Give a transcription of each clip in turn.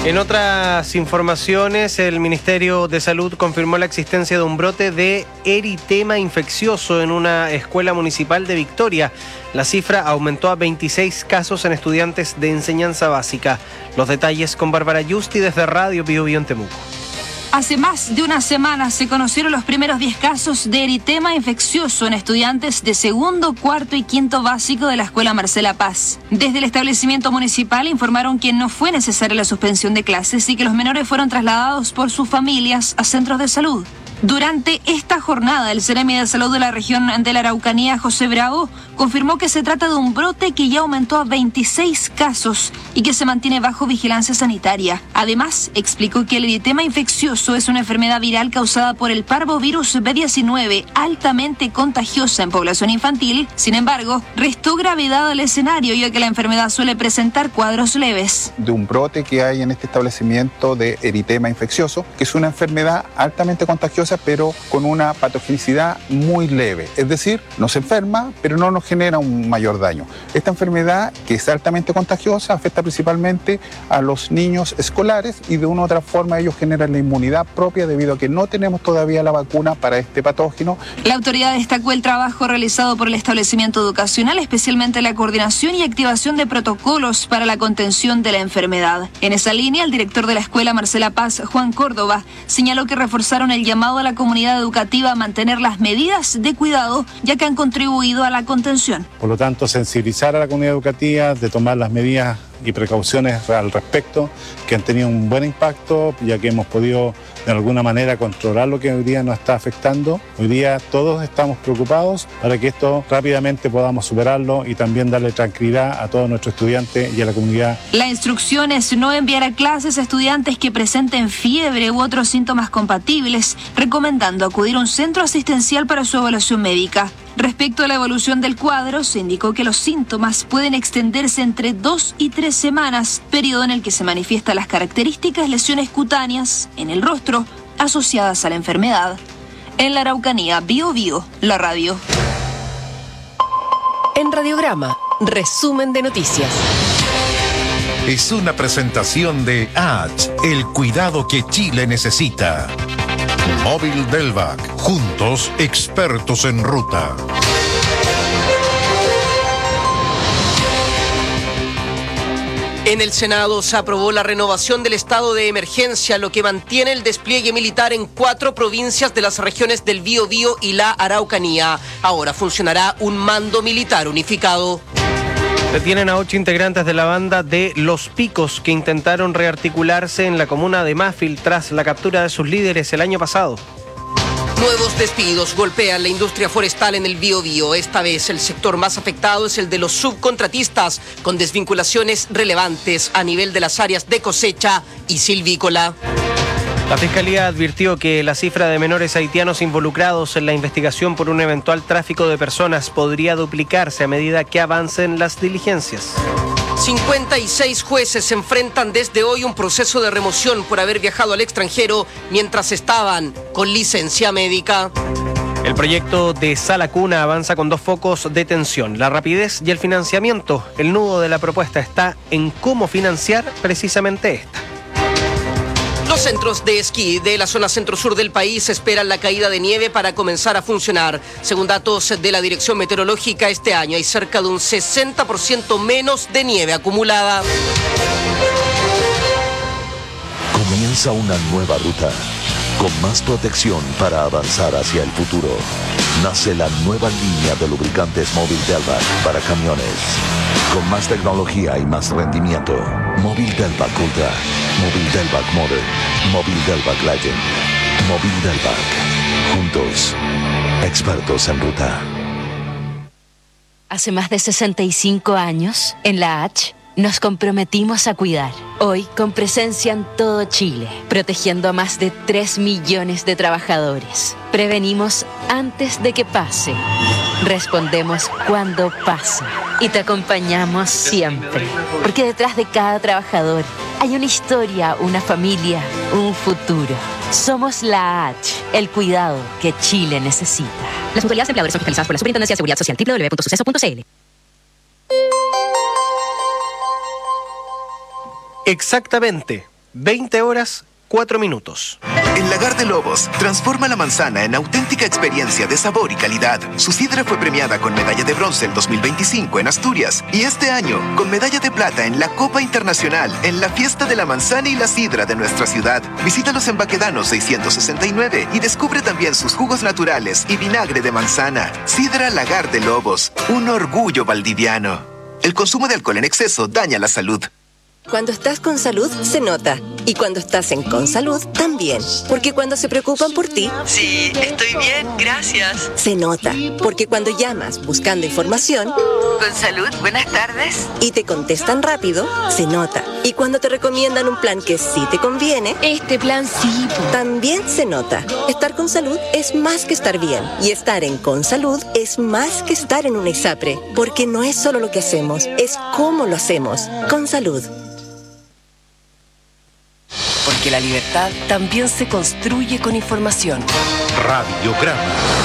En otras informaciones, el Ministerio de Salud confirmó la existencia de un brote de eritema infeccioso en una escuela municipal de Victoria. La cifra aumentó a 26 casos en estudiantes de enseñanza básica. Los detalles con Bárbara Yusti desde Radio Bio Bio en Temuco. Hace más de una semana se conocieron los primeros 10 casos de eritema infeccioso en estudiantes de segundo, cuarto y quinto básico de la Escuela Marcela Paz. Desde el establecimiento municipal informaron que no fue necesaria la suspensión de clases y que los menores fueron trasladados por sus familias a centros de salud. Durante esta jornada, el Seremi de Salud de la región de la Araucanía, José Bravo, confirmó que se trata de un brote que ya aumentó a 26 casos y que se mantiene bajo vigilancia sanitaria. Además, explicó que el eritema infeccioso es una enfermedad viral causada por el parvovirus B19, altamente contagiosa en población infantil. Sin embargo, restó gravedad al escenario, ya que la enfermedad suele presentar cuadros leves. De un brote que hay en este establecimiento de eritema infeccioso, que es una enfermedad altamente contagiosa, pero con una patogenicidad muy leve. Es decir, nos enferma, pero no nos genera un mayor daño. Esta enfermedad, que es altamente contagiosa, afecta principalmente a los niños escolares y de una u otra forma ellos generan la inmunidad propia debido a que no tenemos todavía la vacuna para este patógeno. La autoridad destacó el trabajo realizado por el establecimiento educacional, especialmente la coordinación y activación de protocolos para la contención de la enfermedad. En esa línea, el director de la Escuela Marcela Paz, Juan Córdoba, señaló que reforzaron el llamado a la comunidad educativa a mantener las medidas de cuidado, ya que han contribuido a la contención. Por lo tanto, sensibilizar a la comunidad educativa de tomar las medidas y precauciones al respecto, que han tenido un buen impacto, ya que hemos podido de alguna manera controlar lo que hoy día nos está afectando. Hoy día todos estamos preocupados para que esto rápidamente podamos superarlo y también darle tranquilidad a todos nuestros estudiantes y a la comunidad. La instrucción es no enviar a clases a estudiantes que presenten fiebre u otros síntomas compatibles, recomendando acudir a un centro asistencial para su evaluación médica. Respecto a la evolución del cuadro, se indicó que los síntomas pueden extenderse entre 2 y 3 semanas, periodo en el que se manifiestan las características lesiones cutáneas en el rostro asociadas a la enfermedad. En la Araucanía, Bio Bio, la radio. En Radiograma, resumen de noticias. Es una presentación de ACH, el cuidado que Chile necesita. Móvil Delvac, juntos expertos en ruta. En el Senado se aprobó la renovación del estado de emergencia, lo que mantiene el despliegue militar en 4 provincias de las regiones del Biobío y la Araucanía. Ahora funcionará un mando militar unificado. Detienen a 8 integrantes de la banda de Los Picos que intentaron rearticularse en la comuna de Mafil tras la captura de sus líderes el año pasado. Nuevos despidos golpean la industria forestal en el Biobío. Esta vez el sector más afectado es el de los subcontratistas, con desvinculaciones relevantes a nivel de las áreas de cosecha y silvícola. La Fiscalía advirtió que la cifra de menores haitianos involucrados en la investigación por un eventual tráfico de personas podría duplicarse a medida que avancen las diligencias. 56 jueces se enfrentan desde hoy un proceso de remoción por haber viajado al extranjero mientras estaban con licencia médica. El proyecto de Sala Cuna avanza con 2 focos de tensión: la rapidez y el financiamiento. El nudo de la propuesta está en cómo financiar precisamente esta. Los centros de esquí de la zona centro-sur del país esperan la caída de nieve para comenzar a funcionar. Según datos de la Dirección Meteorológica, este año hay cerca de un 60% menos de nieve acumulada. Comienza una nueva ruta, con más protección para avanzar hacia el futuro. Nace la nueva línea de lubricantes Móvil Delvac para camiones. Con más tecnología y más rendimiento. Móvil Delvac Ultra, Móvil Delvac Modern, Móvil Delvac Legend, Móvil Delvac. Juntos, expertos en ruta. Hace más de 65 años, en la H, nos comprometimos a cuidar. Hoy, con presencia en todo Chile, protegiendo a más de 3 millones de trabajadores. Prevenimos antes de que pase. Respondemos cuando pasa. Y te acompañamos siempre. Porque detrás de cada trabajador hay una historia, una familia, un futuro. Somos la H, el cuidado que Chile necesita. Las mutualidades empleadores son fiscalizadas por la Superintendencia de Seguridad Social, www.suceso.cl. Exactamente. 20 horas, 4 minutos. En Lagar de Lobos, transforma la manzana en auténtica experiencia de sabor y calidad. Su sidra fue premiada con medalla de bronce el 2025 en Asturias y este año con medalla de plata en la Copa Internacional en la Fiesta de la Manzana y la Sidra de nuestra ciudad. Visítalos en Baquedano 669 y descubre también sus jugos naturales y vinagre de manzana. Sidra Lagar de Lobos, un orgullo valdiviano. El consumo de alcohol en exceso daña la salud. Cuando estás con salud, se nota. Y cuando estás en Consalud, también. Porque cuando se preocupan por ti... Sí, estoy bien, gracias. Se nota. Porque cuando llamas buscando información... Consalud, buenas tardes. Y te contestan rápido, se nota. Y cuando te recomiendan un plan que sí te conviene... Este plan sí. También se nota. Estar con salud es más que estar bien. Y estar en Consalud es más que estar en una ISAPRE. Porque no es solo lo que hacemos, es cómo lo hacemos. Consalud. Porque la libertad también se construye con información. Radiograma.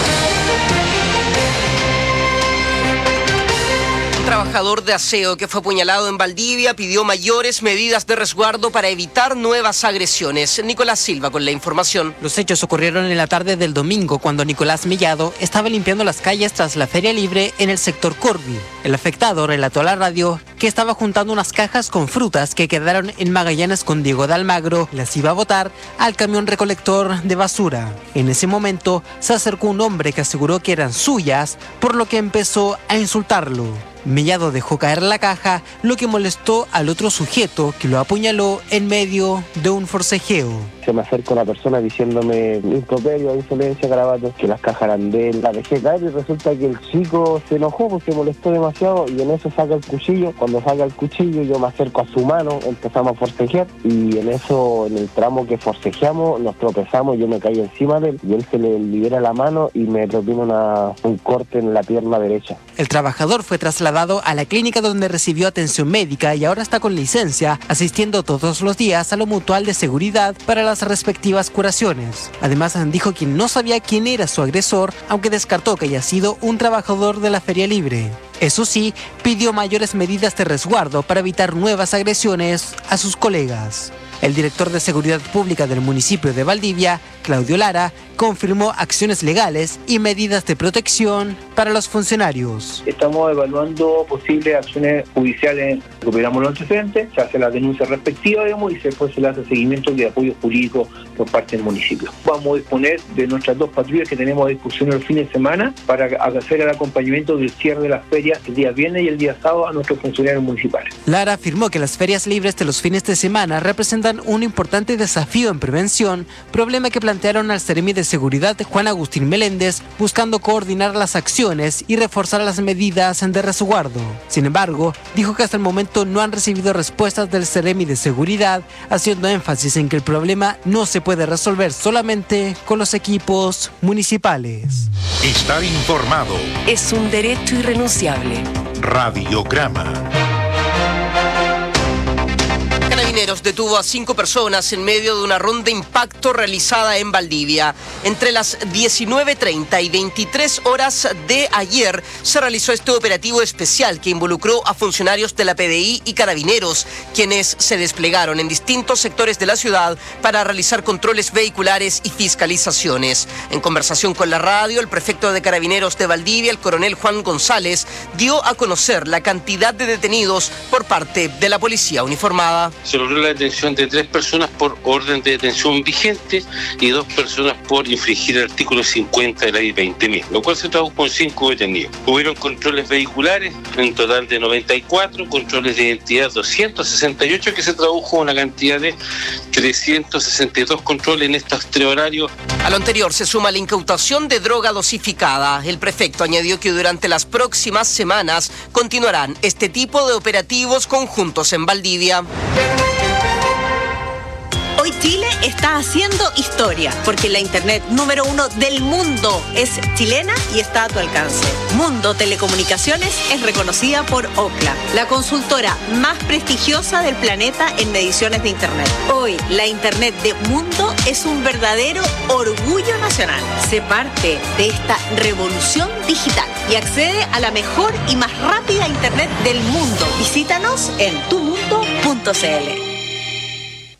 Un trabajador de aseo que fue apuñalado en Valdivia pidió mayores medidas de resguardo para evitar nuevas agresiones. Nicolás Silva con la información. Los hechos ocurrieron en la tarde del domingo cuando Nicolás Mellado estaba limpiando las calles tras la Feria Libre en el sector Corby. El afectado relató a la radio que estaba juntando unas cajas con frutas que quedaron en Magallanes con Diego de Almagro, las iba a botar al camión recolector de basura. En ese momento se acercó un hombre que aseguró que eran suyas, por lo que empezó a insultarlo. Mellado dejó caer la caja, lo que molestó al otro sujeto que lo apuñaló en medio de un forcejeo. Se me acerca una persona diciéndome improperio, insolencia, garabatos, que las cajas eran de él. La dejé caer y resulta que el chico se enojó porque molestó demasiado y en eso saca el cuchillo. Cuando saca el cuchillo yo me acerco a su mano, empezamos a forcejear y en eso, en el tramo que forcejeamos, nos tropezamos, yo me caí encima de él y él se le libera la mano y me propina un corte en la pierna derecha. El trabajador fue trasladado a la clínica donde recibió atención médica y ahora está con licencia, asistiendo todos los días a lo mutual de seguridad para las respectivas curaciones. Además, dijo que no sabía quién era su agresor, aunque descartó que haya sido un trabajador de la Feria Libre. Eso sí, pidió mayores medidas de resguardo para evitar nuevas agresiones a sus colegas. El director de Seguridad Pública del municipio de Valdivia, Claudio Lara, confirmó acciones legales y medidas de protección para los funcionarios. Estamos evaluando posibles acciones judiciales, recuperamos los antecedentes, se hace la denuncia respectiva, digamos, y después se le hace seguimiento de apoyo jurídico por parte del municipio. Vamos a disponer de nuestras 2 patrullas que tenemos a disposición el fin de semana para hacer el acompañamiento del cierre de las ferias el día viernes y el día sábado a nuestros funcionarios municipales. Lara afirmó que las ferias libres de los fines de semana representan un importante desafío en prevención, problema que plantearon al Seremi de Seguridad Juan Agustín Meléndez, buscando coordinar las acciones y reforzar las medidas de resguardo. Sin embargo, dijo que hasta el momento no han recibido respuestas del Seremi de Seguridad, haciendo énfasis en que el problema no se puede resolver solamente con los equipos municipales. Estar informado es un derecho irrenunciable. Radiograma. Carabineros detuvo a 5 personas en medio de una ronda de impacto realizada en Valdivia. Entre las 19:30 y 23 horas de ayer se realizó este operativo especial que involucró a funcionarios de la PDI y Carabineros, quienes se desplegaron en distintos sectores de la ciudad para realizar controles vehiculares y fiscalizaciones. En conversación con la radio, el prefecto de Carabineros de Valdivia, el coronel Juan González, dio a conocer la cantidad de detenidos por parte de la policía uniformada. Se logró la detención de 3 personas por orden de detención vigente y 2 personas por infringir el artículo 50 de la ley 20.000, lo cual se tradujo en 5 detenidos. Hubieron controles vehiculares, en total de 94, controles de identidad 268, que se tradujo en una cantidad de 362 controles en estos 3 horarios. A lo anterior se suma la incautación de droga dosificada. El prefecto añadió que durante las próximas semanas continuarán este tipo de operativos conjuntos en Valdivia. Hoy Chile está haciendo historia, porque la internet número 1 del mundo es chilena y está a tu alcance. Mundo Telecomunicaciones es reconocida por Ookla, la consultora más prestigiosa del planeta en mediciones de internet. Hoy, la internet de Mundo es un verdadero orgullo nacional. Sé parte de esta revolución digital y accede a la mejor y más rápida internet del mundo. Visítanos en tumundo.cl.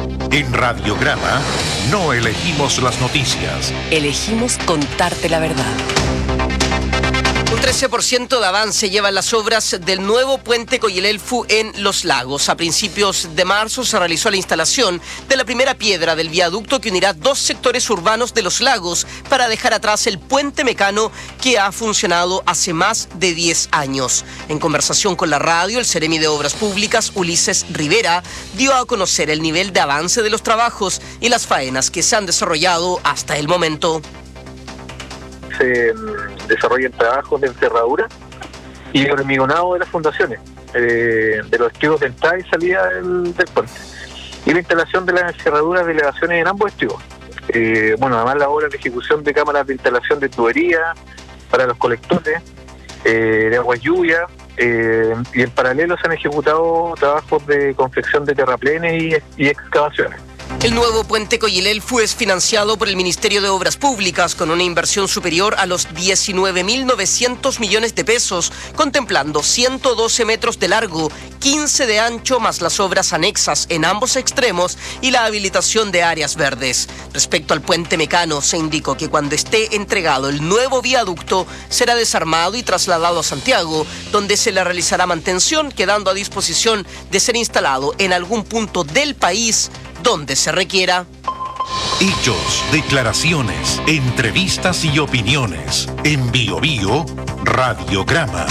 En Radiograma no elegimos las noticias. Elegimos contarte la verdad. Un 13% de avance llevan las obras del nuevo puente Coyelelfu en Los Lagos. A principios de marzo se realizó la instalación de la primera piedra del viaducto que unirá dos sectores urbanos de Los Lagos para dejar atrás el puente Mecano que ha funcionado hace más de 10 años. En conversación con la radio, el Seremi de Obras Públicas, Ulises Rivera, dio a conocer el nivel de avance de los trabajos y las faenas que se han desarrollado hasta el momento. Se desarrollan trabajos de encerradura y de hormigonado de las fundaciones, de los estribos de entrada y salida del puente, y la instalación de las encerraduras de elevaciones en ambos estribos. Además la obra de ejecución de cámaras de instalación de tubería para los colectores de aguas lluvia, y en paralelo se han ejecutado trabajos de confección de terraplenes y excavaciones. El nuevo puente Coyelelfu es financiado por el Ministerio de Obras Públicas con una inversión superior a los 19.900 millones de pesos, contemplando 112 metros de largo, 15 de ancho más las obras anexas en ambos extremos y la habilitación de áreas verdes. Respecto al puente Mecano, se indicó que cuando esté entregado el nuevo viaducto será desarmado y trasladado a Santiago, donde se le realizará mantención, quedando a disposición de ser instalado en algún punto del país donde se requiera. Hechos, declaraciones, entrevistas y opiniones. En Bio Bio, Radiograma.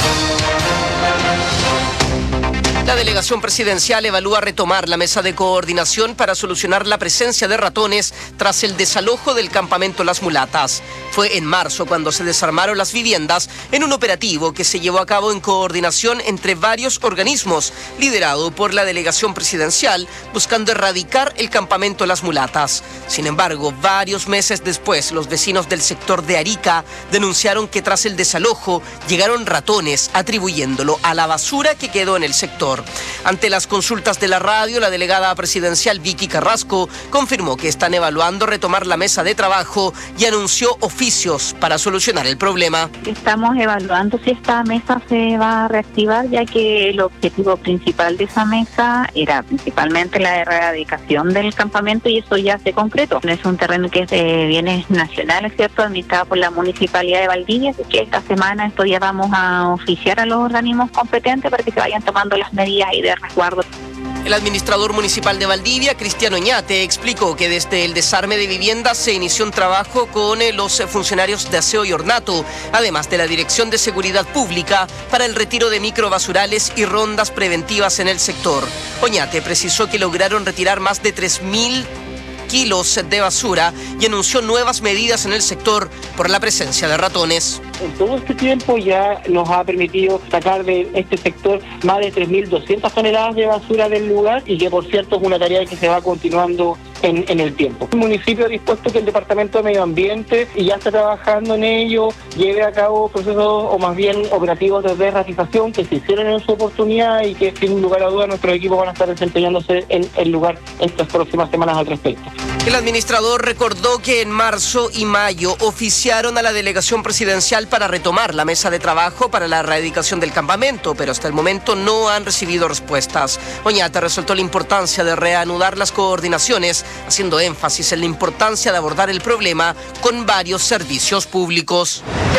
La delegación presidencial evalúa retomar la mesa de coordinación para solucionar la presencia de ratones tras el desalojo del campamento Las Mulatas. Fue en marzo cuando se desarmaron las viviendas en un operativo que se llevó a cabo en coordinación entre varios organismos, liderado por la delegación presidencial, buscando erradicar el campamento Las Mulatas. Sin embargo, varios meses después, los vecinos del sector de Arica denunciaron que tras el desalojo llegaron ratones, atribuyéndolo a la basura que quedó en el sector. Ante las consultas de la radio, la delegada presidencial Vicky Carrasco confirmó que están evaluando retomar la mesa de trabajo y anunció oficios para solucionar el problema. Estamos evaluando si esta mesa se va a reactivar, ya que el objetivo principal de esa mesa era principalmente la erradicación del campamento y eso ya se concretó. Es un terreno que es de bienes nacionales, ¿cierto?, administrado por la Municipalidad de Valdivia, así que esta semana ya vamos a oficiar a los organismos competentes para que se vayan tomando las medidas y de resguardo. El administrador municipal de Valdivia, Cristiano Oñate, explicó que desde el desarme de viviendas se inició un trabajo con los funcionarios de aseo y ornato, además de la Dirección de Seguridad Pública, para el retiro de microbasurales y rondas preventivas en el sector. Oñate precisó que lograron retirar más de 3.000 kilos de basura y anunció nuevas medidas en el sector por la presencia de ratones. En todo este tiempo ya nos ha permitido sacar de este sector más de 3.200 toneladas de basura del lugar y que, por cierto, es una tarea que se va continuando en el tiempo. El municipio ha dispuesto que el Departamento de Medio Ambiente, y ya está trabajando en ello, lleve a cabo procesos o más bien operativos de desratización que se hicieron en su oportunidad y que, sin lugar a dudas, nuestros equipos van a estar desempeñándose en el lugar estas próximas semanas al respecto. El administrador recordó que en marzo y mayo oficiaron a la delegación presidencial para retomar la mesa de trabajo para la erradicación del campamento, pero hasta el momento no han recibido respuestas. Oñate resaltó la importancia de reanudar las coordinaciones, haciendo énfasis en la importancia de abordar el problema con varios servicios públicos.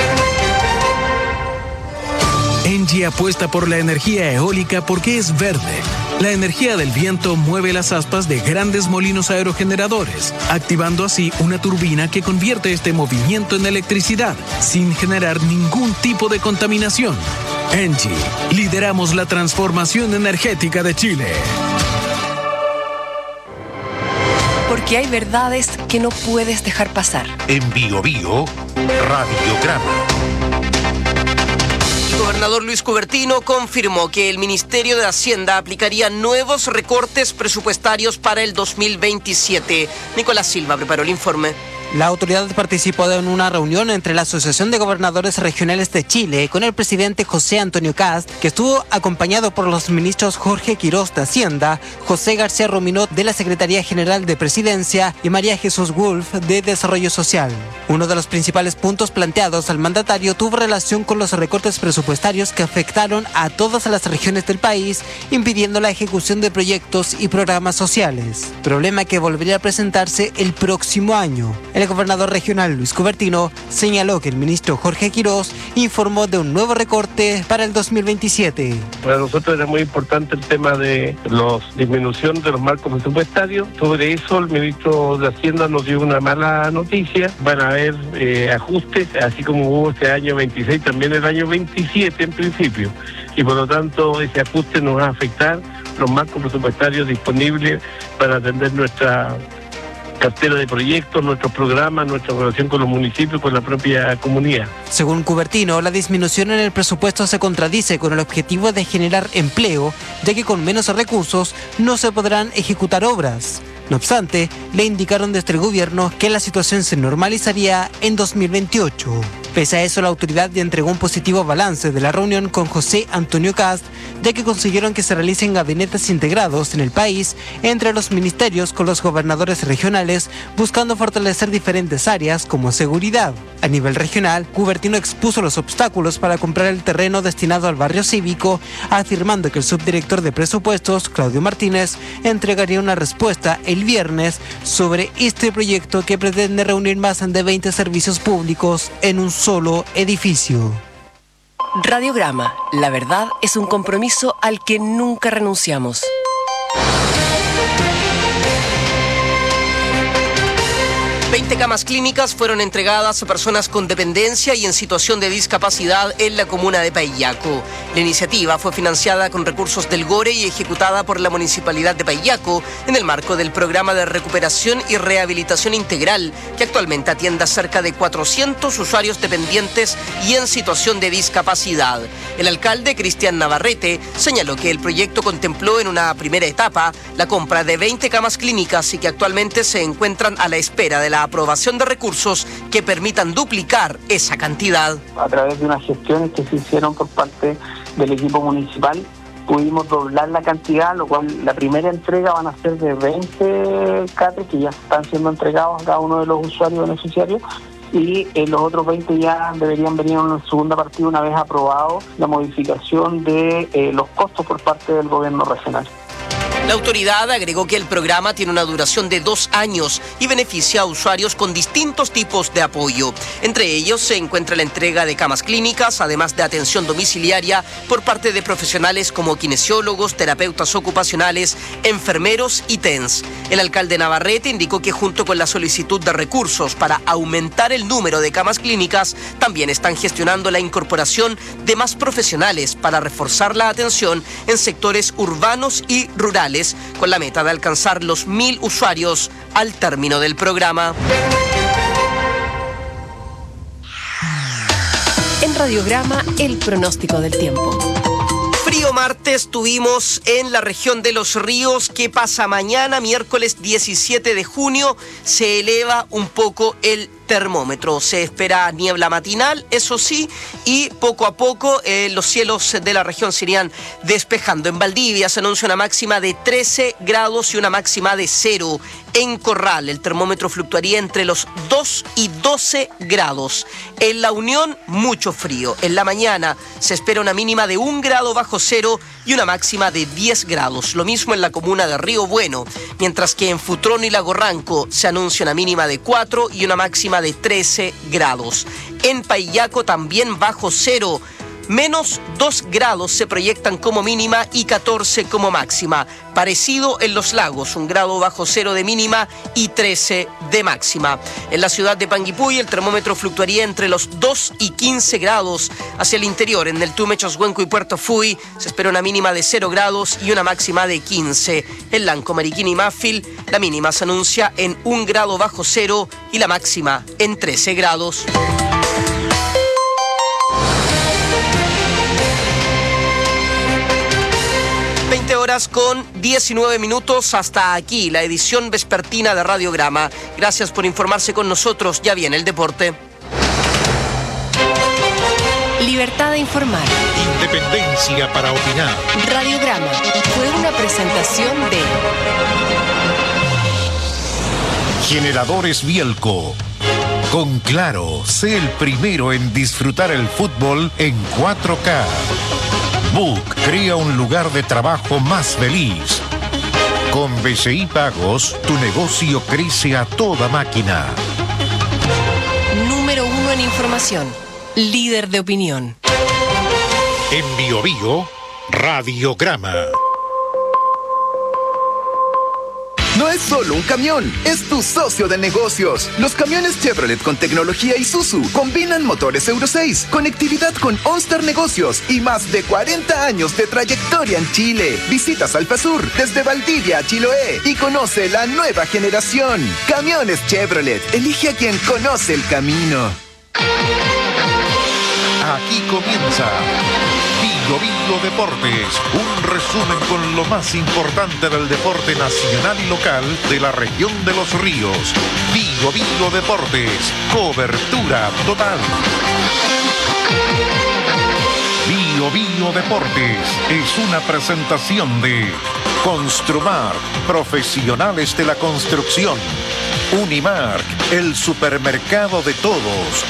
Engie apuesta por la energía eólica porque es verde. La energía del viento mueve las aspas de grandes molinos aerogeneradores, activando así una turbina que convierte este movimiento en electricidad, sin generar ningún tipo de contaminación. Engie, lideramos la transformación energética de Chile. Porque hay verdades que no puedes dejar pasar. En Bio Bio, Radiograma. El gobernador Luis Cubertino confirmó que el Ministerio de Hacienda aplicaría nuevos recortes presupuestarios para el 2027. Nicolás Silva preparó el informe. La autoridad participó en una reunión entre la Asociación de Gobernadores Regionales de Chile con el presidente José Antonio Kast, que estuvo acompañado por los ministros Jorge Quirós de Hacienda, José García Ruminot de la Secretaría General de Presidencia y María Jesús Wolf de Desarrollo Social. Uno de los principales puntos planteados al mandatario tuvo relación con los recortes presupuestarios que afectaron a todas las regiones del país, impidiendo la ejecución de proyectos y programas sociales, problema que volvería a presentarse el próximo año. El gobernador regional Luis Cubertino señaló que el ministro Jorge Quirós informó de un nuevo recorte para el 2027. Para nosotros era muy importante el tema de la disminución de los marcos presupuestarios. Sobre eso el ministro de Hacienda nos dio una mala noticia. Van a haber ajustes, así como hubo este año 26, también el año 27 en principio. Y por lo tanto ese ajuste nos va a afectar los marcos presupuestarios disponibles para atender nuestra cartera de proyectos, nuestros programas, nuestra relación con los municipios, con la propia comunidad. Según Cubertino, la disminución en el presupuesto se contradice con el objetivo de generar empleo, ya que con menos recursos no se podrán ejecutar obras. No obstante, le indicaron desde el gobierno que la situación se normalizaría en 2028. Pese a eso, la autoridad ya entregó un positivo balance de la reunión con José Antonio Kast, ya que consiguieron que se realicen gabinetes integrados en el país entre los ministerios con los gobernadores regionales, buscando fortalecer diferentes áreas como seguridad. A nivel regional, Cubertino expuso los obstáculos para comprar el terreno destinado al barrio cívico, afirmando que el subdirector de presupuestos, Claudio Martínez, entregaría una respuesta el viernes sobre este proyecto que pretende reunir más de 20 servicios públicos en un solo edificio. Radiograma, la verdad es un compromiso al que nunca renunciamos. 20 camas clínicas fueron entregadas a personas con dependencia y en situación de discapacidad en la comuna de Paillaco. La iniciativa fue financiada con recursos del GORE y ejecutada por la Municipalidad de Paillaco en el marco del Programa de Recuperación y Rehabilitación Integral, que actualmente atiende a cerca de 400 usuarios dependientes y en situación de discapacidad. El alcalde, Cristian Navarrete, señaló que el proyecto contempló en una primera etapa la compra de 20 camas clínicas y que actualmente se encuentran a la espera de la aprobación de recursos que permitan duplicar esa cantidad. A través de unas gestiones que se hicieron por parte del equipo municipal, pudimos doblar la cantidad, lo cual la primera entrega van a ser de 20 catres que ya están siendo entregados a cada uno de los usuarios beneficiarios, y los otros 20 ya deberían venir en una segunda partida una vez aprobado la modificación de los costos por parte del gobierno regional. La autoridad agregó que el programa tiene una duración de 2 años y beneficia a usuarios con distintos tipos de apoyo. Entre ellos se encuentra la entrega de camas clínicas, además de atención domiciliaria por parte de profesionales como kinesiólogos, terapeutas ocupacionales, enfermeros y TENS. El alcalde Navarrete indicó que junto con la solicitud de recursos para aumentar el número de camas clínicas, también están gestionando la incorporación de más profesionales para reforzar la atención en sectores urbanos y rurales, con la meta de alcanzar los 1.000 usuarios al término del programa. En Radiograma, el pronóstico del tiempo. Frío martes tuvimos en la región de Los Ríos. ¿Qué pasa mañana? Miércoles 17 de junio se eleva un poco el termómetro. Se espera niebla matinal, eso sí, y poco a poco los cielos de la región se irían despejando. En Valdivia se anuncia una máxima de 13 grados y una máxima de 0. En Corral el termómetro fluctuaría entre los 2 y 12 grados. En La Unión, mucho frío. En la mañana se espera una mínima de 1 grado bajo cero y una máxima de 10 grados. Lo mismo en la comuna de Río Bueno, mientras que en Futrón y Lago Ranco se anuncia una mínima de 4 y una máxima de 13 grados. En Paillaco también bajo cero. Menos 2 grados se proyectan como mínima y 14 como máxima. Parecido en Los Lagos, 1 grado bajo cero de mínima y 13 de máxima. En la ciudad de Panguipulli el termómetro fluctuaría entre los 2 y 15 grados. Hacia el interior, en el Tume, Choshuenco y Puerto Fui, se espera una mínima de 0 grados y una máxima de 15. En Lanco, Mariquín y Mafil, la mínima se anuncia en 1 grado bajo cero y la máxima en 13 grados. 20:19. Hasta aquí la edición vespertina de Radiograma. Gracias por informarse con nosotros. Ya viene el deporte. Libertad de informar. Independencia para opinar. Radiograma fue una presentación de Generadores Bielco. Con Claro, sé el primero en disfrutar el fútbol en 4K. Book crea un lugar de trabajo más feliz. Con BCI Pagos, tu negocio crece a toda máquina. Número 1 en información. Líder de opinión. En Bio Bio, Radiograma. No es solo un camión, es tu socio de negocios. Los camiones Chevrolet con tecnología Isuzu combinan motores Euro 6, conectividad con OnStar Negocios y más de 40 años de trayectoria en Chile. Visita Salfasur desde Valdivia a Chiloé y conoce la nueva generación. Camiones Chevrolet, elige a quien conoce el camino. Aquí comienza Bio Bio Deportes, un resumen con lo más importante del deporte nacional y local de la región de Los Ríos. Bio Bio Deportes, cobertura total. Bio Bio Deportes es una presentación de Construmark, profesionales de la construcción. Unimark, el supermercado de todos.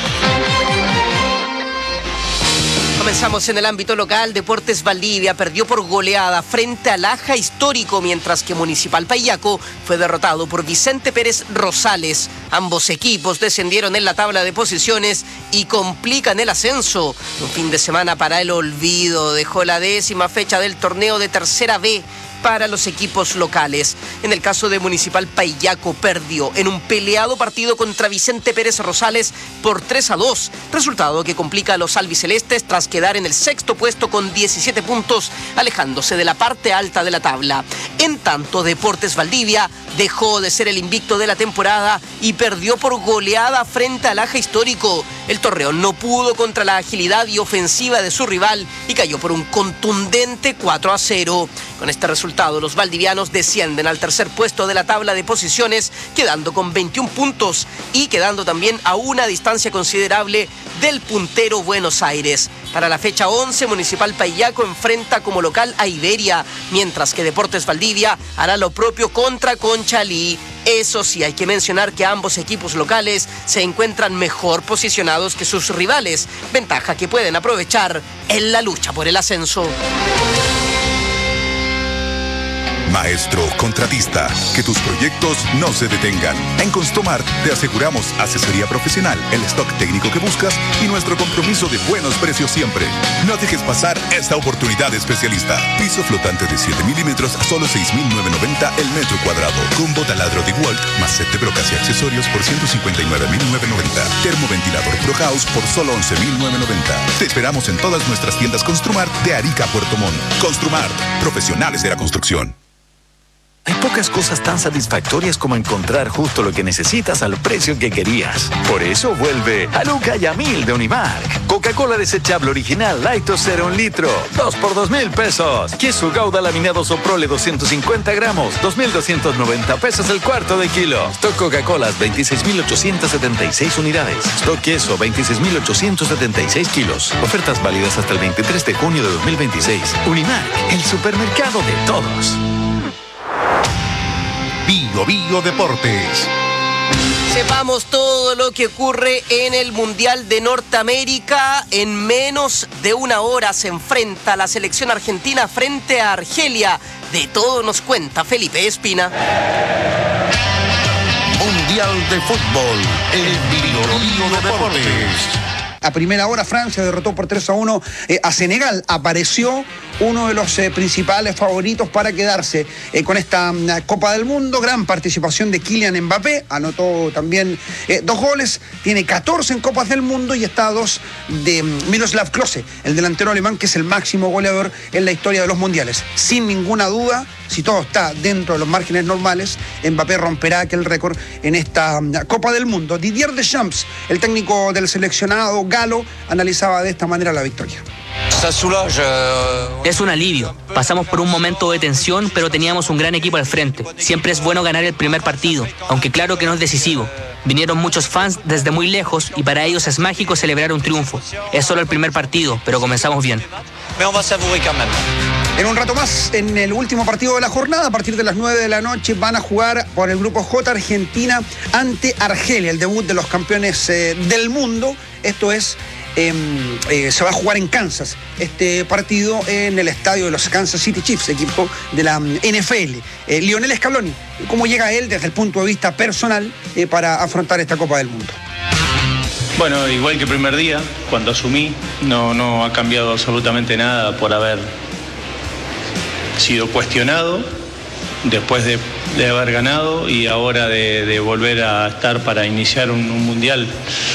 Comenzamos en el ámbito local. Deportes Valdivia perdió por goleada frente al Aja Histórico, mientras que Municipal Paillaco fue derrotado por Vicente Pérez Rosales. Ambos equipos descendieron en la tabla de posiciones y complican el ascenso. Un fin de semana para el olvido dejó la 10ª fecha del torneo de Tercera B para los equipos locales. En el caso de Municipal Paillaco, perdió en un peleado partido contra Vicente Pérez Rosales por 3-2, resultado que complica a los albicelestes tras quedar en el 6º puesto con 17 puntos, alejándose de la parte alta de la tabla. En tanto, Deportes Valdivia dejó de ser el invicto de la temporada y perdió por goleada frente al Aja Histórico. El Torreón no pudo contra la agilidad y ofensiva de su rival y cayó por un contundente 4-0. Con este resultado, los valdivianos descienden al tercer puesto de la tabla de posiciones, quedando con 21 puntos y quedando también a una distancia considerable del puntero Buenos Aires. Para la fecha 11, Municipal Paillaco enfrenta como local a Iberia, mientras que Deportes Valdivia hará lo propio contra Conchalí. Eso sí, hay que mencionar que ambos equipos locales se encuentran mejor posicionados que sus rivales, ventaja que pueden aprovechar en la lucha por el ascenso. Maestro contratista, que tus proyectos no se detengan. En Construmart te aseguramos asesoría profesional, el stock técnico que buscas y nuestro compromiso de buenos precios siempre. No dejes pasar esta oportunidad especialista. Piso flotante de 7 milímetros a solo 6.990 el metro cuadrado. Combo taladro de Walt más set de brocas y accesorios por 159.990. Termoventilador Pro House por solo 11.990. Te esperamos en todas nuestras tiendas Construmart de Arica a Puerto Montt. Construmart, profesionales de la construcción. Hay pocas cosas tan satisfactorias como encontrar justo lo que necesitas al precio que querías. Por eso vuelve a Luca y a 1000 de Unimark. Coca-Cola desechable original Light o 0 1 litro, 2 por 2,000 pesos. Queso Gouda laminado Soprole 250 gramos, 2.290 pesos el cuarto de kilo. Stock Coca-Colas 26.876 unidades. Stock queso 26.876 kilos. Ofertas válidas hasta el 23 de junio de 2026. Unimark, el supermercado de todos. Bio Bio Deportes. Sepamos todo lo que ocurre en el Mundial de Norteamérica. En menos de una hora se enfrenta la selección argentina frente a Argelia. De todo nos cuenta Felipe Espina. Mundial de Fútbol en Bio Bio Deportes. A primera hora Francia derrotó por 3-1 a Senegal. Apareció uno de los principales favoritos para quedarse con esta Copa del Mundo. Gran participación de Kylian Mbappé. Anotó también 2 goles. Tiene 14 en Copas del Mundo y está a 2 de Miroslav Klose, el delantero alemán que es el máximo goleador en la historia de los mundiales. Sin ninguna duda, si todo está dentro de los márgenes normales, Mbappé romperá aquel récord en esta Copa del Mundo. Didier Deschamps, el técnico del seleccionado galo, analizaba de esta manera la victoria. Es un alivio. Pasamos por un momento de tensión, pero teníamos un gran equipo al frente. Siempre es bueno ganar el primer partido, aunque claro que no es decisivo. Vinieron muchos fans desde muy lejos y para ellos es mágico celebrar un triunfo. Es solo el primer partido, pero comenzamos bien. En un rato más, en el último partido de la jornada, a partir de las 9 de la noche, van a jugar por el grupo J Argentina ante Argelia, el debut de los campeones del mundo. Esto es, se va a jugar en Kansas, este partido en el estadio de los Kansas City Chiefs, equipo de la NFL. Lionel Scaloni, ¿cómo llega él desde el punto de vista personal para afrontar esta Copa del Mundo? Bueno, igual que el primer día, cuando asumí, no ha cambiado absolutamente nada por haber sido cuestionado después de haber ganado y ahora de volver a estar para iniciar un mundial.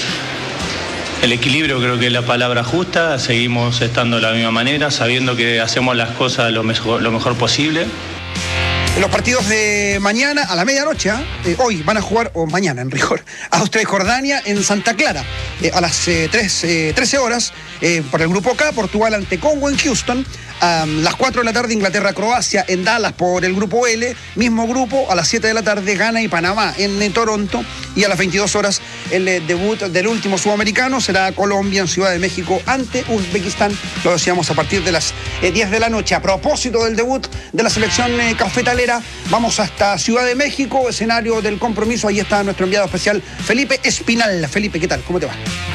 El equilibrio creo que es la palabra justa, seguimos estando de la misma manera, sabiendo que hacemos las cosas lo mejor posible. En los partidos de mañana a la medianoche, hoy van a jugar, o mañana en rigor, Austria y Jordania en Santa Clara. A las 13 horas, por el grupo K, Portugal ante Congo en Houston. A las 4 de la tarde, Inglaterra-Croacia en Dallas por el grupo L. Mismo grupo, a las 7 de la tarde, Ghana y Panamá en Toronto. Y a las 22 horas, el debut del último sudamericano será Colombia en Ciudad de México ante Uzbekistán. Lo decíamos a partir de las 10 de la noche. A propósito del debut de la selección cafetalera, vamos hasta Ciudad de México, escenario del compromiso. Ahí está nuestro enviado especial, Felipe Espinal. Felipe, ¿qué tal? ¿Cómo te va?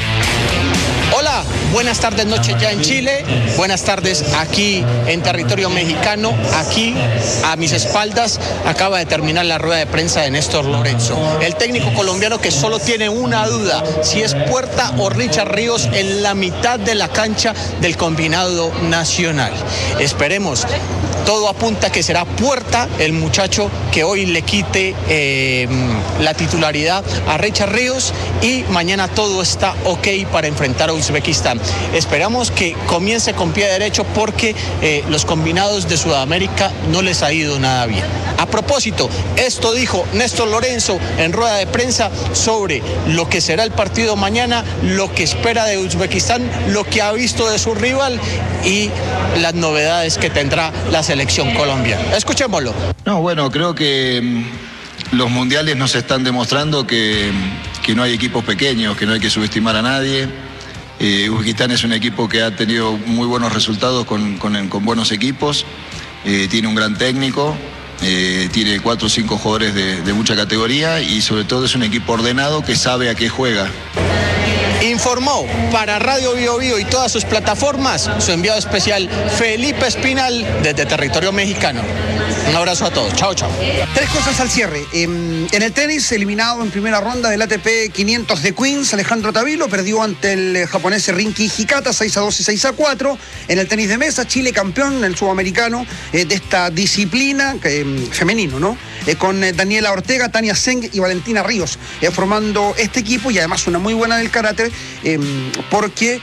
Hola, buenas tardes, noche ya en Chile, buenas tardes aquí en territorio mexicano. Aquí a mis espaldas acaba de terminar la rueda de prensa de Néstor Lorenzo, el técnico colombiano que solo tiene una duda, si es Puerta o Richard Ríos en la mitad de la cancha del combinado nacional. Esperemos, todo apunta que será Puerta el muchacho que hoy le quite la titularidad a Richard Ríos y mañana todo está ok para enfrentar a Uzbekistán. Esperamos que comience con pie derecho porque los combinados de Sudamérica no les ha ido nada bien. A propósito, esto dijo Néstor Lorenzo en rueda de prensa sobre lo que será el partido mañana, lo que espera de Uzbekistán, lo que ha visto de su rival y las novedades que tendrá la selección colombiana. Escuchémoslo. No, bueno, creo que los mundiales nos están demostrando que no hay equipos pequeños, que no hay que subestimar a nadie. Uzbekistán es un equipo que ha tenido muy buenos resultados con buenos equipos, tiene un gran técnico, tiene 4 o 5 jugadores de mucha categoría y sobre todo es un equipo ordenado que sabe a qué juega. Informó para Radio Bio Bio y todas sus plataformas su enviado especial Felipe Espinal desde territorio mexicano. Un abrazo a todos. Chao, chao. 3 cosas al cierre. En el tenis, eliminado en primera ronda del ATP 500 de Queens, Alejandro Tavilo perdió ante el japonés Rinki Hikata 6-2 y 6-4. En el tenis de mesa, Chile campeón, el sudamericano de esta disciplina, femenino, ¿no? Con Daniela Ortega, Tania Zeng y Valentina Ríos, formando este equipo y además una muy buena del karate, porque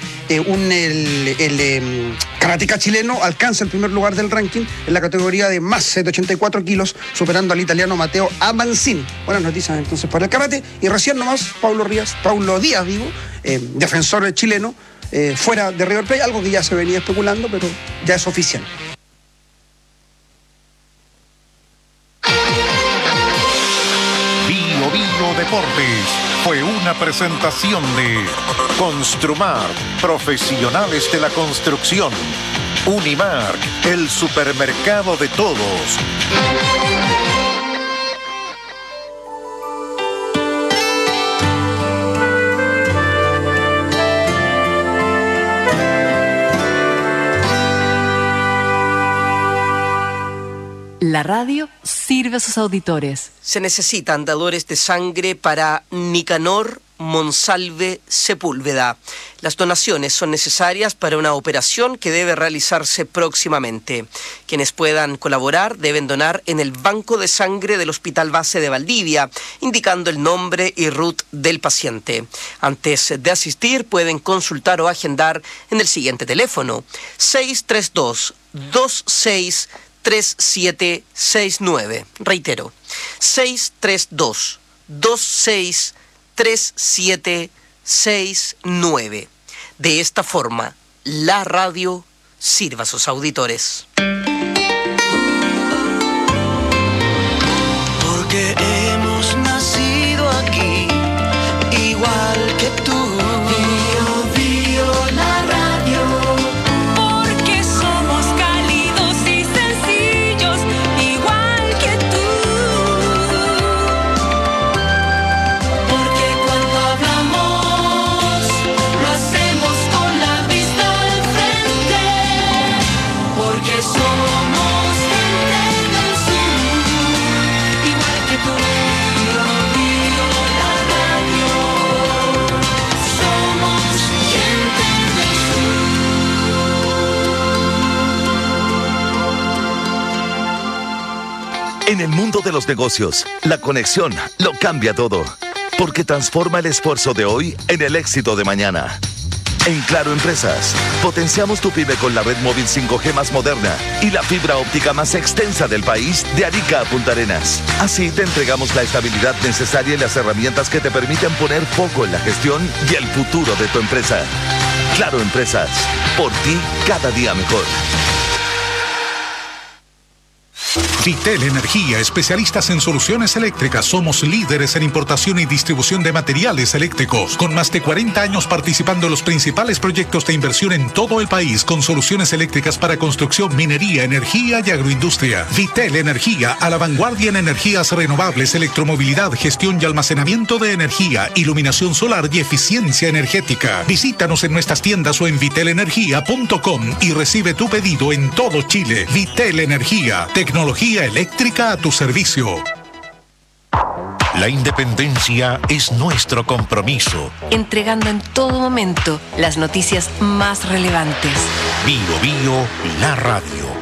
el karateca chileno alcanza el primer lugar del ranking en la categoría de más de 84 kilos, superando al italiano Matteo Avancini. Buenas noticias entonces para el karate. Y recién nomás, Paulo Díaz, defensor chileno, fuera de River Plate, algo que ya se venía especulando, pero ya es oficial. Bio Deportes fue una presentación de Construmar, profesionales de la construcción. Unimark, el supermercado de todos. La radio sirve a sus auditores. Se necesitan dadores de sangre para Nicanor Monsalve Sepúlveda. Las donaciones son necesarias para una operación que debe realizarse próximamente. Quienes puedan colaborar deben donar en el banco de sangre del Hospital Base de Valdivia, indicando el nombre y RUT del paciente. Antes de asistir, pueden consultar o agendar en el siguiente teléfono: 632-263769. Reitero, 632-263769. De esta forma, la radio sirva a sus auditores. Porque hemos nacido aquí, igual que tú. Bio, la radio. Porque somos cálidos y sencillos, igual que tú. Porque cuando hablamos, lo hacemos con la vista al frente. Porque somos gente del sur, igual que tú. Bio, la radio. Somos gente del En el mundo de los negocios, la conexión lo cambia todo, porque transforma el esfuerzo de hoy en el éxito de mañana. En Claro Empresas, potenciamos tu pyme con la red móvil 5G más moderna y la fibra óptica más extensa del país, de Arica a Punta Arenas. Así te entregamos la estabilidad necesaria y las herramientas que te permiten poner foco en la gestión y el futuro de tu empresa. Claro Empresas, por ti cada día mejor. Vitel Energía, especialistas en soluciones eléctricas. Somos líderes en importación y distribución de materiales eléctricos, con más de 40 años participando en los principales proyectos de inversión en todo el país, con soluciones eléctricas para construcción, minería, energía y agroindustria. Vitel Energía, a la vanguardia en energías renovables, electromovilidad, gestión y almacenamiento de energía, iluminación solar y eficiencia energética. Visítanos en nuestras tiendas o en vitelenergia.com y recibe tu pedido en todo Chile. Vitel Energía, tecnología eléctrica a tu servicio. La independencia es nuestro compromiso. Entregando en todo momento las noticias más relevantes. Bio, la radio.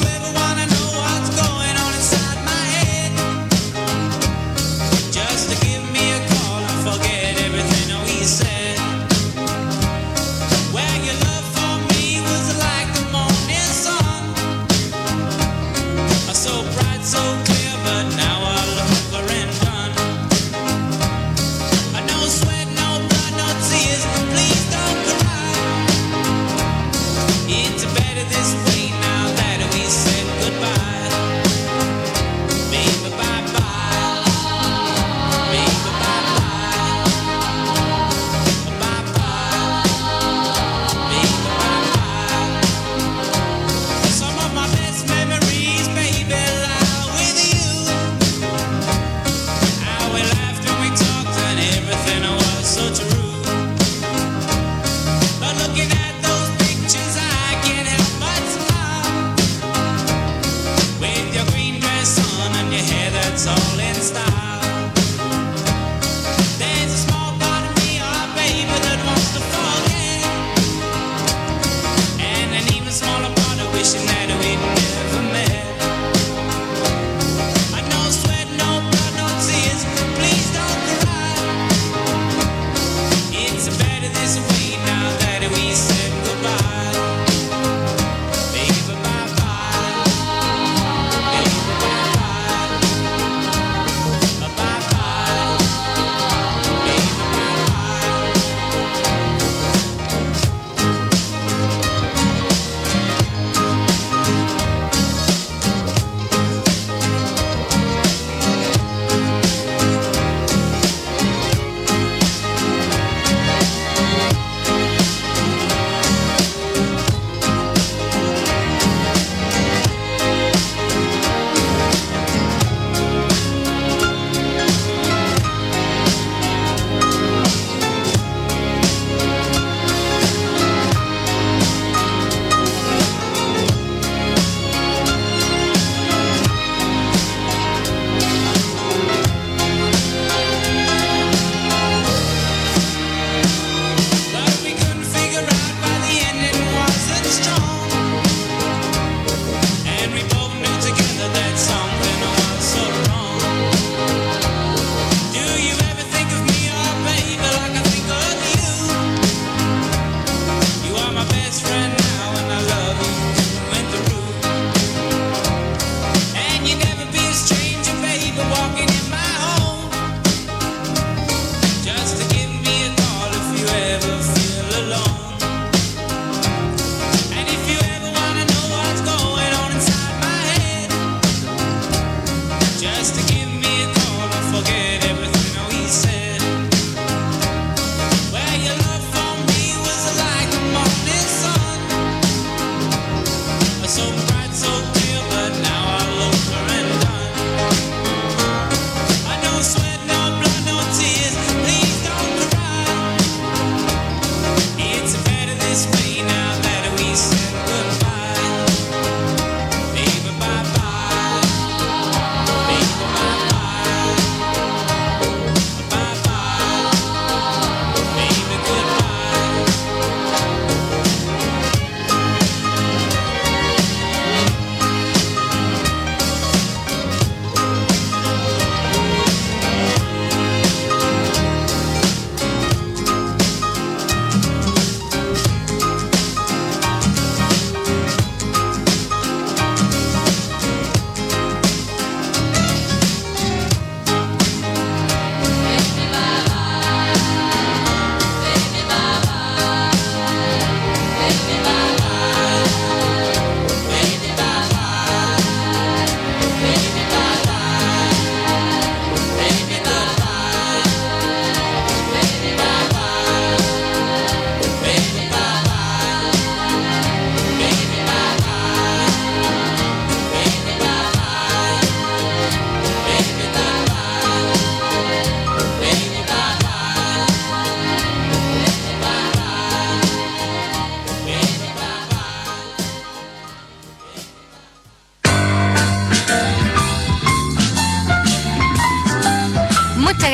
Just to give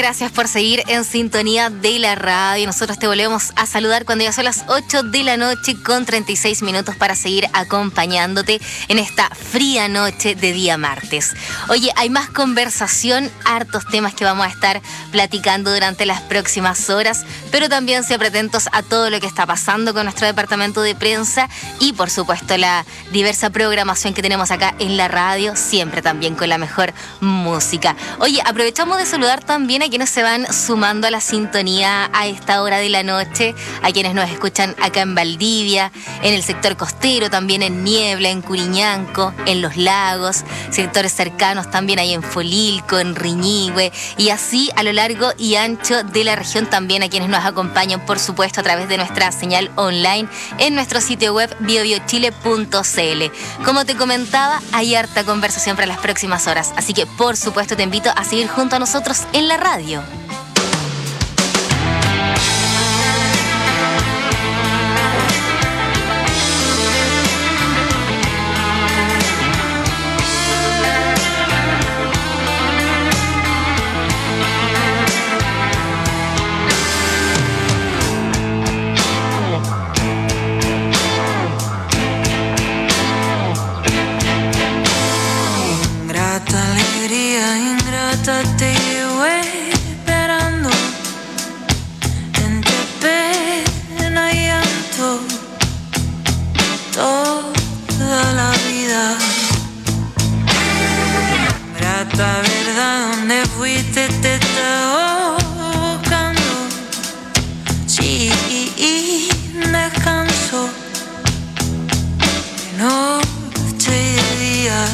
gracias por seguir en sintonía de la radio. Nosotros te volvemos a saludar cuando ya son las 8 de la noche con 36 minutos para seguir acompañándote en esta fría noche de día martes. Oye, hay más conversación, hartos temas que vamos a estar platicando durante las próximas horas, pero también siempre atentos a todo lo que está pasando con nuestro departamento de prensa y por supuesto la diversa programación que tenemos acá en la radio, siempre también con la mejor música. Oye, aprovechamos de saludar también a quienes se van sumando a la sintonía a esta hora de la noche, a quienes nos escuchan acá en Valdivia, en el sector costero, también en Niebla, en Curiñanco, en Los Lagos, sectores cercanos también ahí en Folilco, en Riñihue, y así a lo largo y ancho de la región también a quienes nos acompañan, por supuesto, a través de nuestra señal online en nuestro sitio web biobiochile.cl. Como te comentaba, hay harta conversación para las próximas horas, así que por supuesto te invito a seguir junto a nosotros en la radio. Te llevo esperando entre pena y llanto toda la vida. Grata verdad, donde fuiste te estaba buscando. Sí, descanso de noche y de día.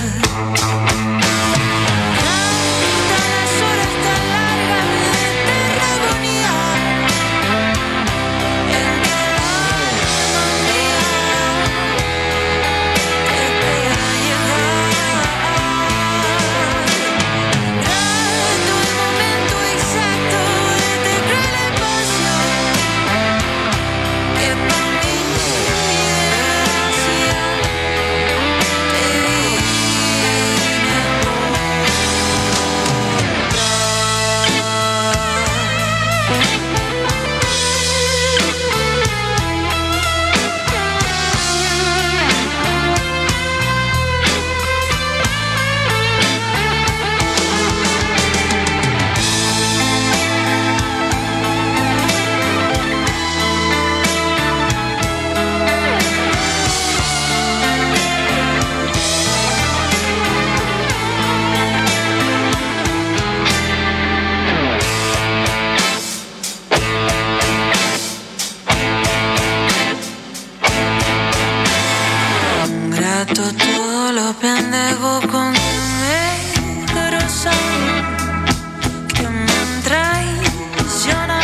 Todos los pendejos con que me he cruzado, que me han traicionado,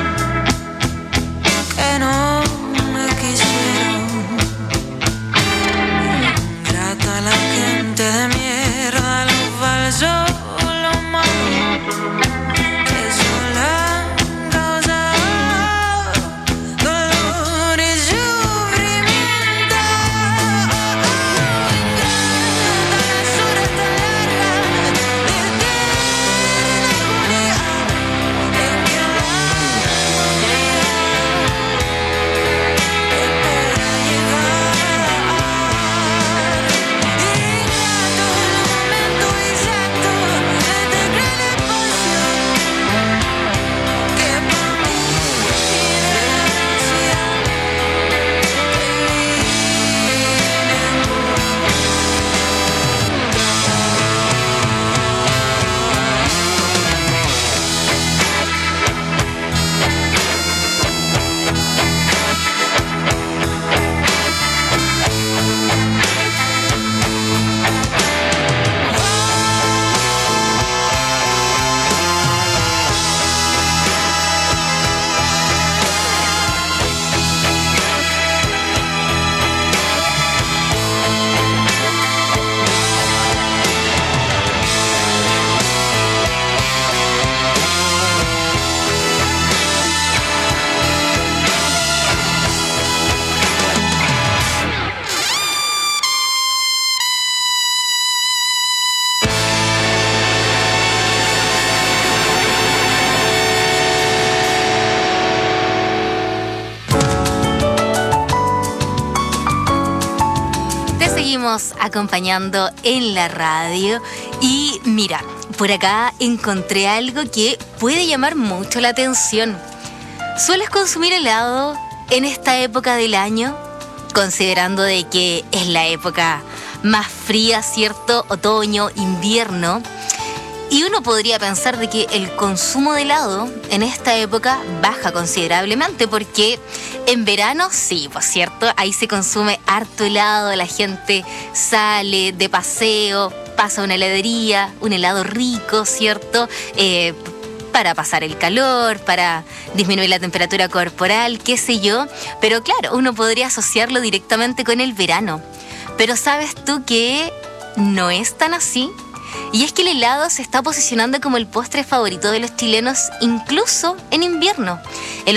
que no me quisieron. Grata la gente de mierda, los falsos, los malos, que solo han causado dolor y sufrimiento. seguimos acompañando en la radio y mira, por acá encontré algo que puede llamar mucho la atención. ¿Sueles consumir helado en esta época del año? Considerando de que es la época más fría, ¿cierto? Otoño, invierno. Y uno podría pensar de que el consumo de helado en esta época baja considerablemente porque en verano, sí, pues cierto, ahí se consume harto helado, la gente sale de paseo, pasa a una heladería, un helado rico, ¿cierto? Para pasar el calor, para disminuir la temperatura corporal, qué sé yo. Pero claro, uno podría asociarlo directamente con el verano. Pero ¿sabes tú que no es tan así? Y es que el helado se está posicionando como el postre favorito de los chilenos incluso en invierno. El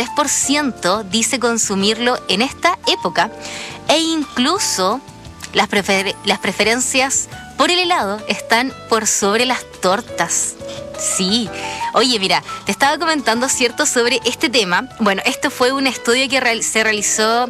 83% dice consumirlo en esta época e incluso las preferencias por el helado están por sobre las tortas. Sí. Oye, mira, te estaba comentando, ¿cierto?, sobre este tema. Bueno, esto fue un estudio que se realizó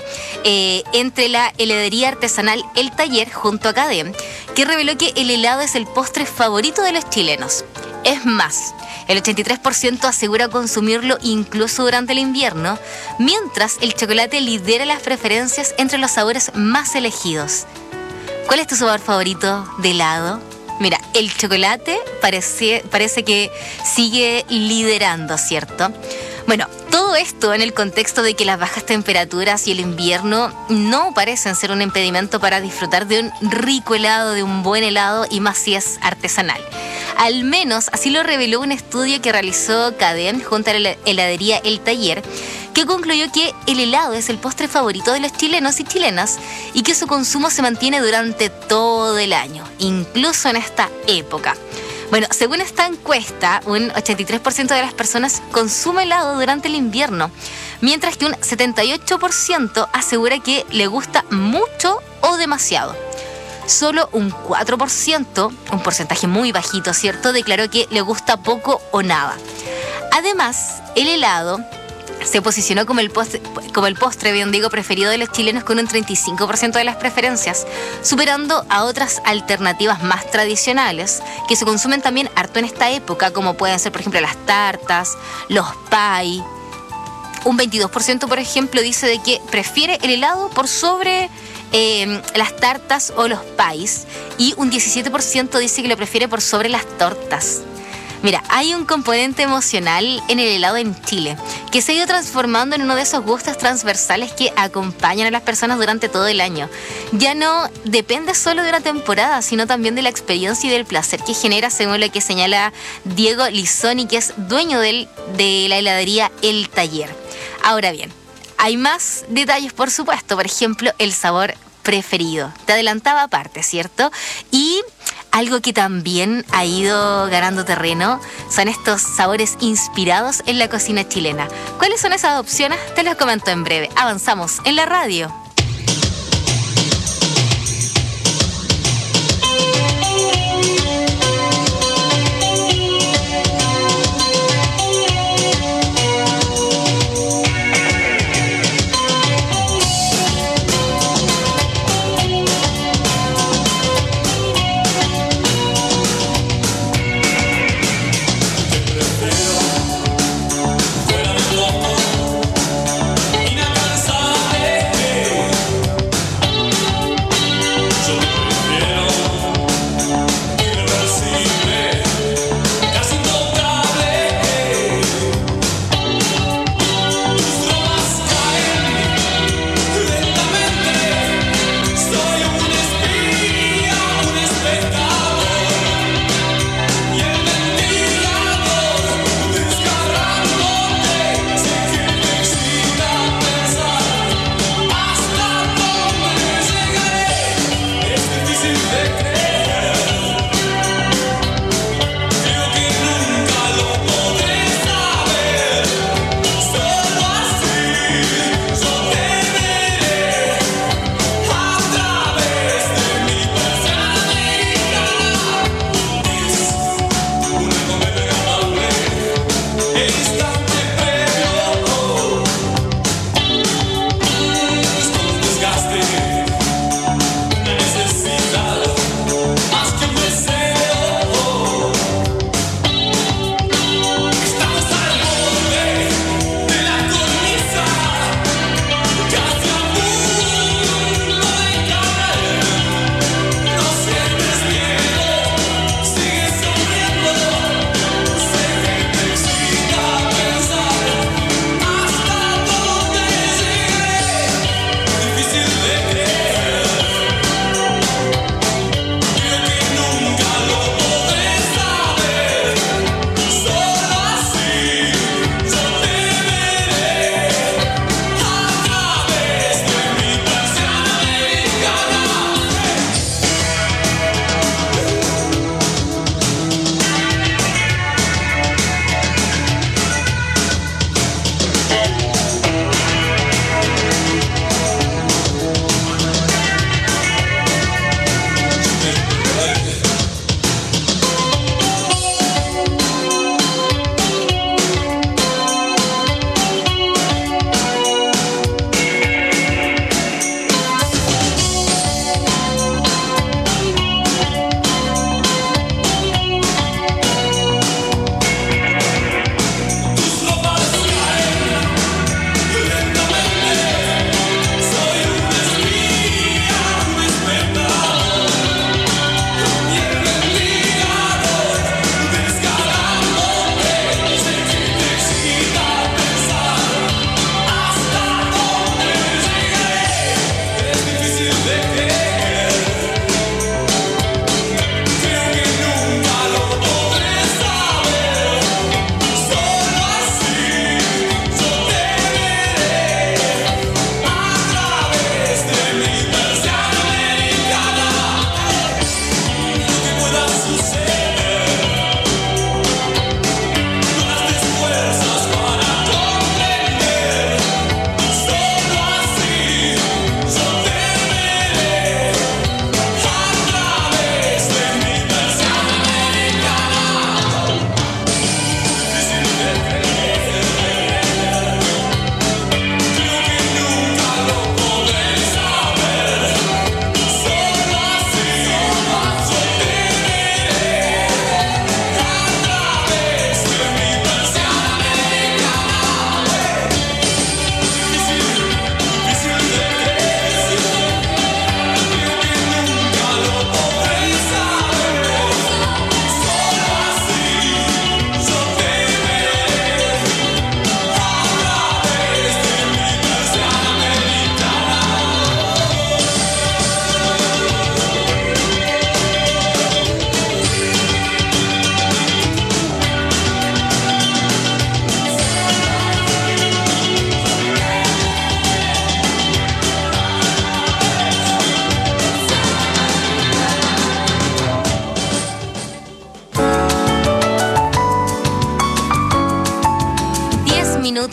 entre la heladería artesanal El Taller junto a Cadem, que reveló que el helado es el postre favorito de los chilenos. Es más, el 83% asegura consumirlo incluso durante el invierno, mientras el chocolate lidera las preferencias entre los sabores más elegidos. ¿Cuál es tu sabor favorito de helado? Mira, el chocolate parece que sigue liderando, ¿cierto? Bueno, todo esto en el contexto de que las bajas temperaturas y el invierno no parecen ser un impedimento para disfrutar de un rico helado, de un buen helado, y más si es artesanal. Al menos así lo reveló un estudio que realizó Cadem junto a la heladería El Taller, que concluyó que el helado es el postre favorito de los chilenos y chilenas y que su consumo se mantiene durante todo el año, incluso en esta época. Bueno, según esta encuesta, un 83% de las personas consume helado durante el invierno, mientras que un 78% asegura que le gusta mucho o demasiado. Solo un 4%, un porcentaje muy bajito, ¿cierto?, declaró que le gusta poco o nada. Además, el helado se posicionó como el postre, bien digo, preferido de los chilenos con un 35% de las preferencias, superando a otras alternativas más tradicionales que se consumen también harto en esta época, como pueden ser, por ejemplo, las tartas, los pie. Un 22%, por ejemplo, dice de que prefiere el helado por sobre las tartas o los pies, y un 17% dice que lo prefiere por sobre las tortas. Mira, hay un componente emocional en el helado en Chile que se ha ido transformando en uno de esos gustos transversales que acompañan a las personas durante todo el año. Ya no depende solo de una temporada, sino también de la experiencia y del placer que genera, según lo que señala Diego Lizoni, que es dueño de la heladería El Taller. Ahora bien, hay más detalles, por supuesto. Por ejemplo, el sabor preferido. Te adelantaba aparte, ¿cierto? Y algo que también ha ido ganando terreno son estos sabores inspirados en la cocina chilena. ¿Cuáles son esas opciones? Te los comento en breve. Avanzamos en la radio. Inalcanzable.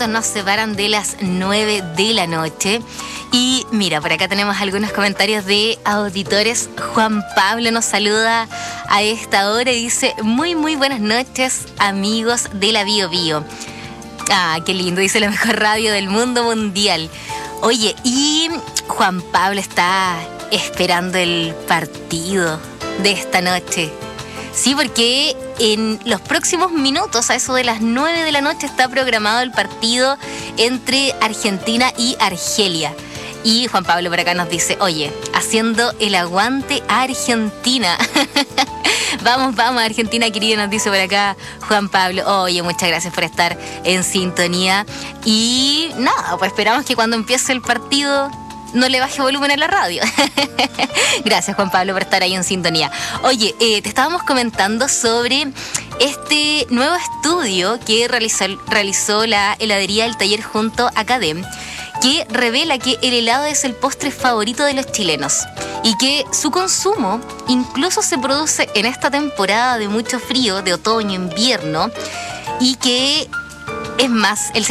minutos nos separan de las 9 de la noche. Y mira, por acá tenemos algunos comentarios de auditores. Juan Pablo nos saluda a esta hora y dice: muy buenas noches, amigos de la Bio Bio. Ah, qué lindo, dice: la mejor radio del mundo mundial. Oye, y Juan Pablo está esperando el partido de esta noche. Sí, porque en los próximos minutos, a eso de las 9 de la noche, está programado el partido entre Argentina y Argelia. Y Juan Pablo por acá nos dice: oye, haciendo el aguante a Argentina. Vamos, Argentina querida, nos dice por acá Juan Pablo. Oye, muchas gracias por estar en sintonía. Y nada, pues esperamos que cuando empiece el partido no le baje volumen a la radio. Gracias, Juan Pablo, por estar ahí en sintonía. Oye, te estábamos comentando sobre este nuevo estudio que realizó la heladería del taller junto a Cadem, que revela que el helado es el postre favorito de los chilenos y que su consumo incluso se produce en esta temporada de mucho frío, de otoño-invierno, y que es más, el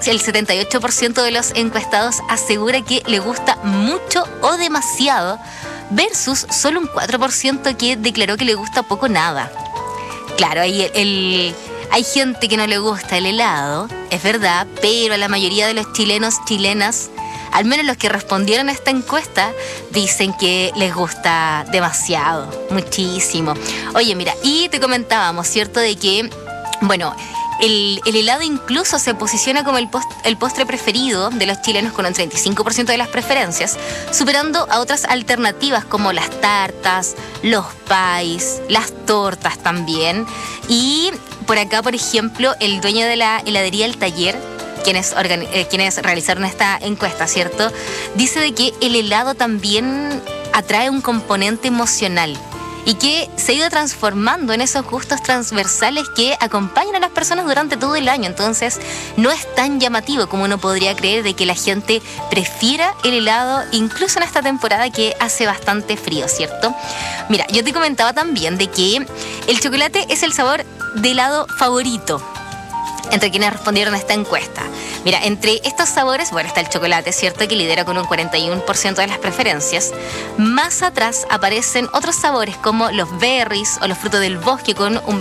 78% de los encuestados asegura que le gusta mucho o demasiado, versus solo un 4% que declaró que le gusta poco o nada. Claro, hay gente que no le gusta el helado, es verdad, pero a la mayoría de los chilenos, chilenas, al menos los que respondieron a esta encuesta, dicen que les gusta demasiado, muchísimo. Oye, mira, y te comentábamos, ¿cierto?, de que, bueno, el helado incluso se posiciona como el postre preferido de los chilenos con un 35% de las preferencias, superando a otras alternativas como las tartas, los pies, las tortas también. Y por acá, por ejemplo, el dueño de la heladería El Taller, quienes realizaron esta encuesta, ¿cierto?, dice de que el helado también atrae un componente emocional y que se ha ido transformando en esos gustos transversales que acompañan a las personas durante todo el año. Entonces, no es tan llamativo como uno podría creer de que la gente prefiera el helado, incluso en esta temporada que hace bastante frío, ¿cierto? Mira, yo te comentaba también de que el chocolate es el sabor de helado favorito entre quienes respondieron a esta encuesta. Mira, entre estos sabores, bueno, está el chocolate, ¿cierto?, que lidera con un 41% de las preferencias. Más atrás aparecen otros sabores como los berries o los frutos del bosque con un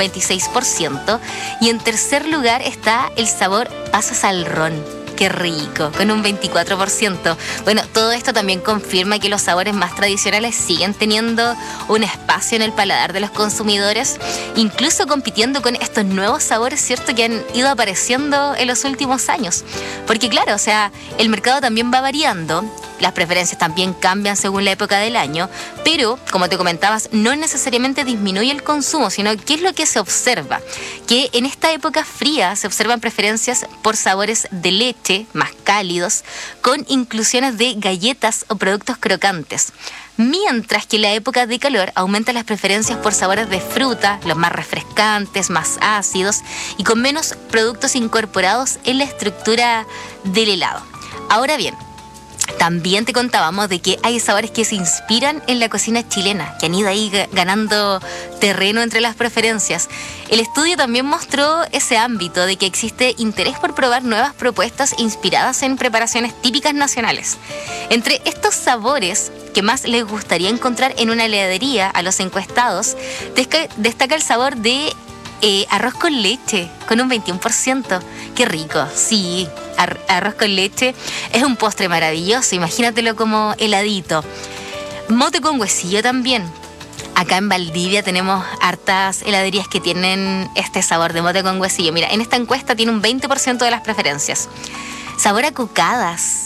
26%. Y en tercer lugar está el sabor pasas al ron. Qué rico, con un 24%. Bueno, todo esto también confirma que los sabores más tradicionales siguen teniendo un espacio en el paladar de los consumidores, incluso compitiendo con estos nuevos sabores, ¿cierto?, que han ido apareciendo en los últimos años. Porque claro, o sea, el mercado también va variando, las preferencias también cambian según la época del año, pero, como te comentabas, no necesariamente disminuye el consumo, sino que es lo que se observa, que en esta época fría se observan preferencias por sabores de leche más cálidos, con inclusiones de galletas o productos crocantes. Mientras que en la época de calor aumentan las preferencias por sabores de fruta, los más refrescantes, más ácidos y con menos productos incorporados en la estructura del helado. Ahora bien, también te contábamos de que hay sabores que se inspiran en la cocina chilena, que han ido ahí ganando terreno entre las preferencias. El estudio también mostró ese ámbito de que existe interés por probar nuevas propuestas inspiradas en preparaciones típicas nacionales. Entre estos sabores que más les gustaría encontrar en una heladería a los encuestados, destaca el sabor de arroz con leche, con un 21%. ¡Qué rico! Sí, arroz con leche es un postre maravilloso, imagínatelo como heladito. Mote con huesillo también. Acá en Valdivia tenemos hartas heladerías que tienen este sabor de mote con huesillo. Mira, en esta encuesta tiene un 20% de las preferencias. Sabor a cocadas.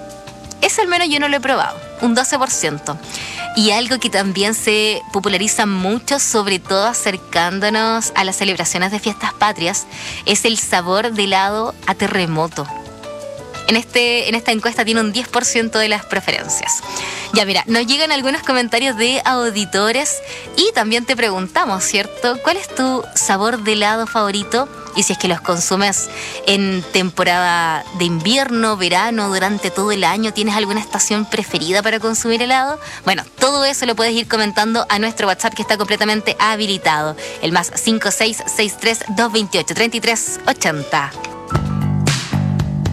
Ese al menos yo no lo he probado, un 12%. Y algo que también se populariza mucho, sobre todo acercándonos a las celebraciones de fiestas patrias, es el sabor de helado a terremoto. En esta encuesta tiene un 10% de las preferencias. Ya mira, nos llegan algunos comentarios de auditores y también te preguntamos, ¿cierto?, ¿cuál es tu sabor de helado favorito? Y si es que los consumes en temporada de invierno, verano, durante todo el año, ¿tienes alguna estación preferida para consumir helado? Bueno, todo eso lo puedes ir comentando a nuestro WhatsApp, que está completamente habilitado. El más 5663-228-3380.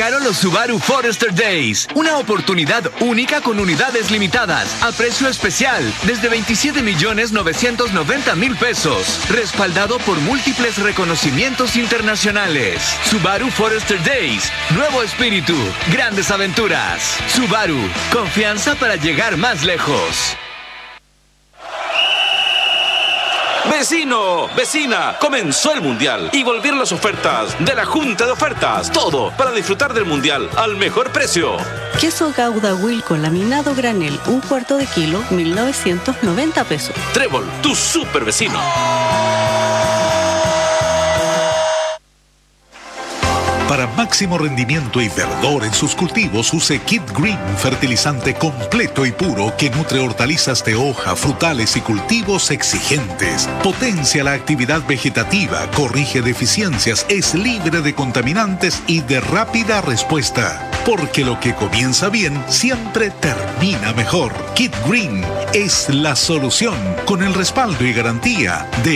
Llegaron los Subaru Forester Days, una oportunidad única con unidades limitadas, a precio especial, desde 27.990.000 pesos, respaldado por múltiples reconocimientos internacionales. Subaru Forester Days, nuevo espíritu, grandes aventuras. Subaru, confianza para llegar más lejos. Vecino, vecina, comenzó el Mundial y volvieron las ofertas de la Junta de Ofertas. Todo para disfrutar del Mundial al mejor precio. Queso Gouda Wilco laminado granel, 1/4 de kilo, 1.990 pesos. Trébol, tu super vecino. Para máximo rendimiento y verdor en sus cultivos, use Kid Green, fertilizante completo y puro que nutre hortalizas de hoja, frutales y cultivos exigentes. Potencia la actividad vegetativa, corrige deficiencias, es libre de contaminantes y de rápida respuesta. Porque lo que comienza bien siempre termina mejor. Kid Green es la solución, con el respaldo y garantía de